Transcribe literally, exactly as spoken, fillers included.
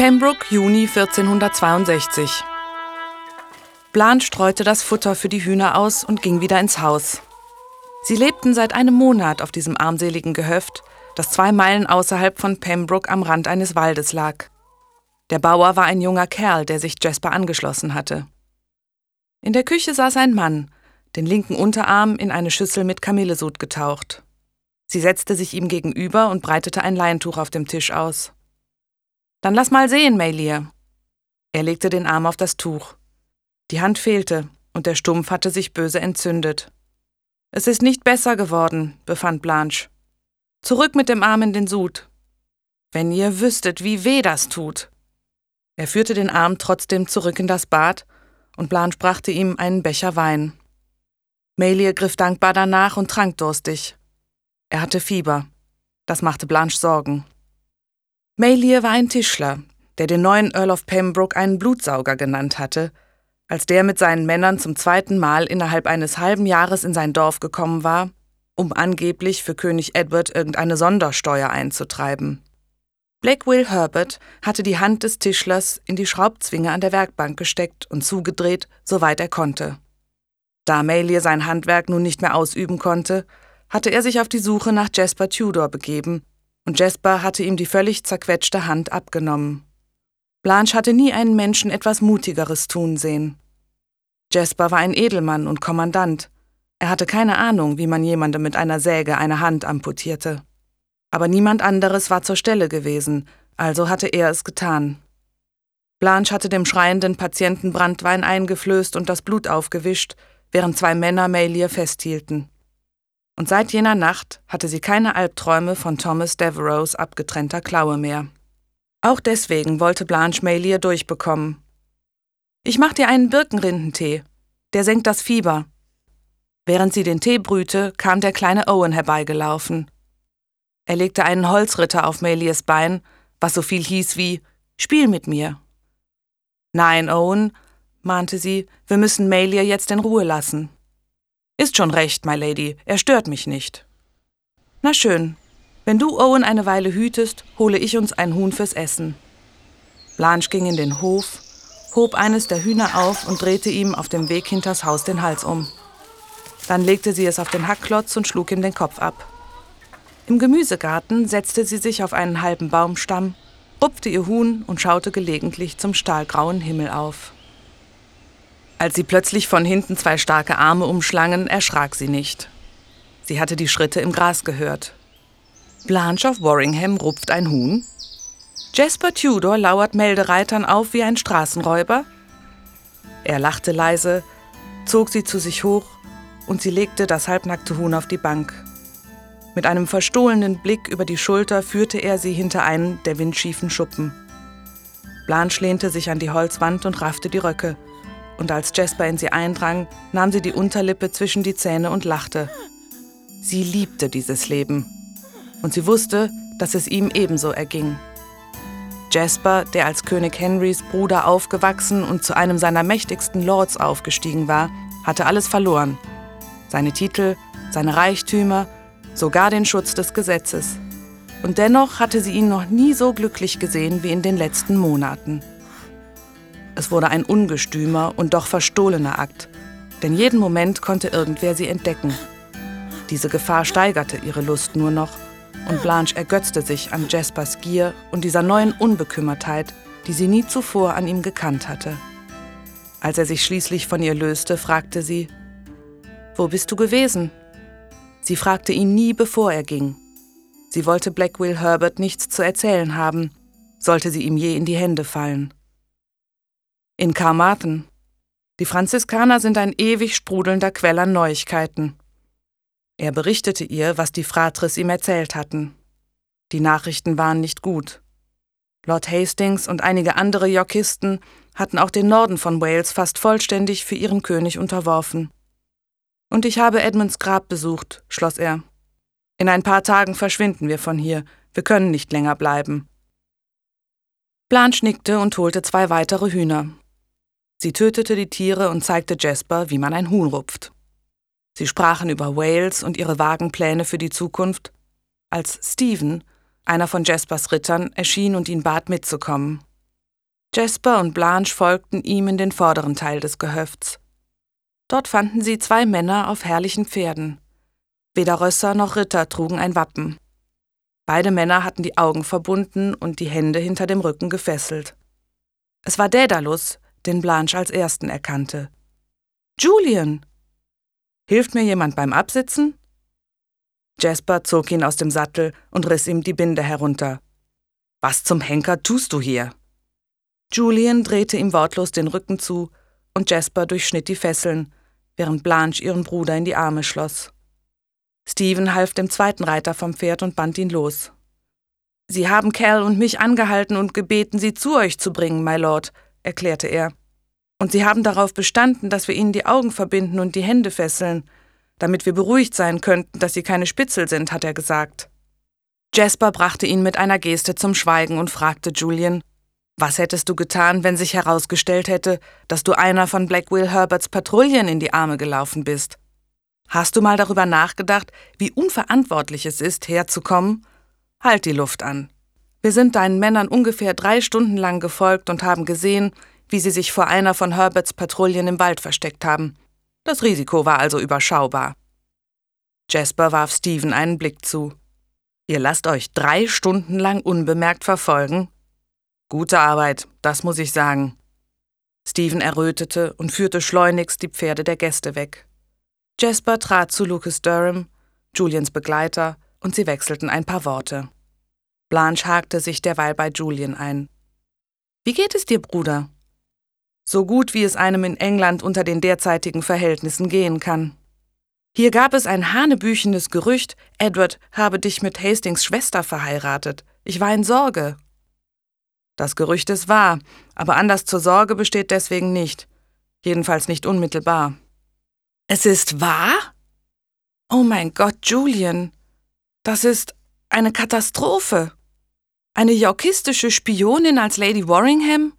Pembroke, Juni vierzehnhundertzweiundsechzig. Blanche streute das Futter für die Hühner aus und ging wieder ins Haus. Sie lebten seit einem Monat auf diesem armseligen Gehöft, das zwei Meilen außerhalb von Pembroke am Rand eines Waldes lag. Der Bauer war ein junger Kerl, der sich Jasper angeschlossen hatte. In der Küche saß ein Mann, den linken Unterarm in eine Schüssel mit Kamillesud getaucht. Sie setzte sich ihm gegenüber und breitete ein Leintuch auf dem Tisch aus. »Dann lass mal sehen, Maylier.« Er legte den Arm auf das Tuch. Die Hand fehlte und der Stumpf hatte sich böse entzündet. »Es ist nicht besser geworden«, befand Blanche. »Zurück mit dem Arm in den Sud. Wenn ihr wüsstet, wie weh das tut.« Er führte den Arm trotzdem zurück in das Bad und Blanche brachte ihm einen Becher Wein. Maylier griff dankbar danach und trank durstig. Er hatte Fieber. Das machte Blanche Sorgen. Maylier war ein Tischler, der den neuen Earl of Pembroke einen Blutsauger genannt hatte, als der mit seinen Männern zum zweiten Mal innerhalb eines halben Jahres in sein Dorf gekommen war, um angeblich für König Edward irgendeine Sondersteuer einzutreiben. Black Will Herbert hatte die Hand des Tischlers in die Schraubzwinge an der Werkbank gesteckt und zugedreht, soweit er konnte. Da Maylier sein Handwerk nun nicht mehr ausüben konnte, hatte er sich auf die Suche nach Jasper Tudor begeben, und Jasper hatte ihm die völlig zerquetschte Hand abgenommen. Blanche hatte nie einen Menschen etwas Mutigeres tun sehen. Jasper war ein Edelmann und Kommandant. Er hatte keine Ahnung, wie man jemandem mit einer Säge eine Hand amputierte. Aber niemand anderes war zur Stelle gewesen, also hatte er es getan. Blanche hatte dem schreienden Patienten Branntwein eingeflößt und das Blut aufgewischt, während zwei Männer Maylier festhielten. Und seit jener Nacht hatte sie keine Albträume von Thomas Devereuxs abgetrennter Klaue mehr. Auch deswegen wollte Blanche Maylier durchbekommen. »Ich mach dir einen Birkenrindentee. Der senkt das Fieber.« Während sie den Tee brühte, kam der kleine Owen herbeigelaufen. Er legte einen Holzritter auf Mayliers Bein, was so viel hieß wie »Spiel mit mir«. »Nein, Owen«, mahnte sie, »wir müssen Maylier jetzt in Ruhe lassen.« »Ist schon recht, my lady, er stört mich nicht.« »Na schön, wenn du Owen eine Weile hütest, hole ich uns ein Huhn fürs Essen.« Blanche ging in den Hof, hob eines der Hühner auf und drehte ihm auf dem Weg hinters Haus den Hals um. Dann legte sie es auf den Hackklotz und schlug ihm den Kopf ab. Im Gemüsegarten setzte sie sich auf einen halben Baumstamm, rupfte ihr Huhn und schaute gelegentlich zum stahlgrauen Himmel auf. Als sie plötzlich von hinten zwei starke Arme umschlangen, erschrak sie nicht. Sie hatte die Schritte im Gras gehört. Blanche of Worringham rupft ein Huhn? Jasper Tudor lauert Meldereitern auf wie ein Straßenräuber? Er lachte leise, zog sie zu sich hoch und sie legte das halbnackte Huhn auf die Bank. Mit einem verstohlenen Blick über die Schulter führte er sie hinter einen der windschiefen Schuppen. Blanche lehnte sich an die Holzwand und raffte die Röcke. Und als Jasper in sie eindrang, nahm sie die Unterlippe zwischen die Zähne und lachte. Sie liebte dieses Leben. Und sie wusste, dass es ihm ebenso erging. Jasper, der als König Henrys Bruder aufgewachsen und zu einem seiner mächtigsten Lords aufgestiegen war, hatte alles verloren. Seine Titel, seine Reichtümer, sogar den Schutz des Gesetzes. Und dennoch hatte sie ihn noch nie so glücklich gesehen wie in den letzten Monaten. Es wurde ein ungestümer und doch verstohlener Akt, denn jeden Moment konnte irgendwer sie entdecken. Diese Gefahr steigerte ihre Lust nur noch, und Blanche ergötzte sich an Jaspers Gier und dieser neuen Unbekümmertheit, die sie nie zuvor an ihm gekannt hatte. Als er sich schließlich von ihr löste, fragte sie: »Wo bist du gewesen?« Sie fragte ihn nie, bevor er ging. Sie wollte Black Will Herbert nichts zu erzählen haben, sollte sie ihm je in die Hände fallen. »In Carmarthen. Die Franziskaner sind ein ewig sprudelnder Quell an Neuigkeiten.« Er berichtete ihr, was die Fratres ihm erzählt hatten. Die Nachrichten waren nicht gut. Lord Hastings und einige andere Yorkisten hatten auch den Norden von Wales fast vollständig für ihren König unterworfen. »Und ich habe Edmunds Grab besucht«, schloss er. »In ein paar Tagen verschwinden wir von hier. Wir können nicht länger bleiben.« Blanche nickte und holte zwei weitere Hühner. Sie tötete die Tiere und zeigte Jasper, wie man ein Huhn rupft. Sie sprachen über Wales und ihre vagen Pläne für die Zukunft, als Stephen, einer von Jaspers Rittern, erschien und ihn bat, mitzukommen. Jasper und Blanche folgten ihm in den vorderen Teil des Gehöfts. Dort fanden sie zwei Männer auf herrlichen Pferden. Weder Rösser noch Ritter trugen ein Wappen. Beide Männer hatten die Augen verbunden und die Hände hinter dem Rücken gefesselt. Es war Daedalus, den Blanche als ersten erkannte. »Julian! Hilft mir jemand beim Absitzen?« Jasper zog ihn aus dem Sattel und riss ihm die Binde herunter. »Was zum Henker tust du hier?« Julian drehte ihm wortlos den Rücken zu und Jasper durchschnitt die Fesseln, während Blanche ihren Bruder in die Arme schloss. Stephen half dem zweiten Reiter vom Pferd und band ihn los. »Sie haben Cal und mich angehalten und gebeten, sie zu euch zu bringen, my Lord«, erklärte er. »Und sie haben darauf bestanden, dass wir ihnen die Augen verbinden und die Hände fesseln, damit wir beruhigt sein könnten, dass sie keine Spitzel sind«, hat er gesagt. Jasper brachte ihn mit einer Geste zum Schweigen und fragte Julian, »Was hättest du getan, wenn sich herausgestellt hätte, dass du einer von Black Will Herberts Patrouillen in die Arme gelaufen bist? Hast du mal darüber nachgedacht, wie unverantwortlich es ist, herzukommen? Halt die Luft an. Wir sind deinen Männern ungefähr drei Stunden lang gefolgt und haben gesehen, wie sie sich vor einer von Herberts Patrouillen im Wald versteckt haben. Das Risiko war also überschaubar.« Jasper warf Stephen einen Blick zu. »Ihr lasst euch drei Stunden lang unbemerkt verfolgen? Gute Arbeit, das muss ich sagen.« Stephen errötete und führte schleunigst die Pferde der Gäste weg. Jasper trat zu Lucas Durham, Julians Begleiter, und sie wechselten ein paar Worte. Blanche hakte sich derweil bei Julian ein. »Wie geht es dir, Bruder?« »So gut, wie es einem in England unter den derzeitigen Verhältnissen gehen kann. Hier gab es ein hanebüchenes Gerücht, Edward habe dich mit Hastings Schwester verheiratet. Ich war in Sorge.« »Das Gerücht ist wahr, aber Anlass zur Sorge besteht deswegen nicht. Jedenfalls nicht unmittelbar.« »Es ist wahr? Oh mein Gott, Julian, das ist eine Katastrophe. Eine yorkistische Spionin als Lady Worringham?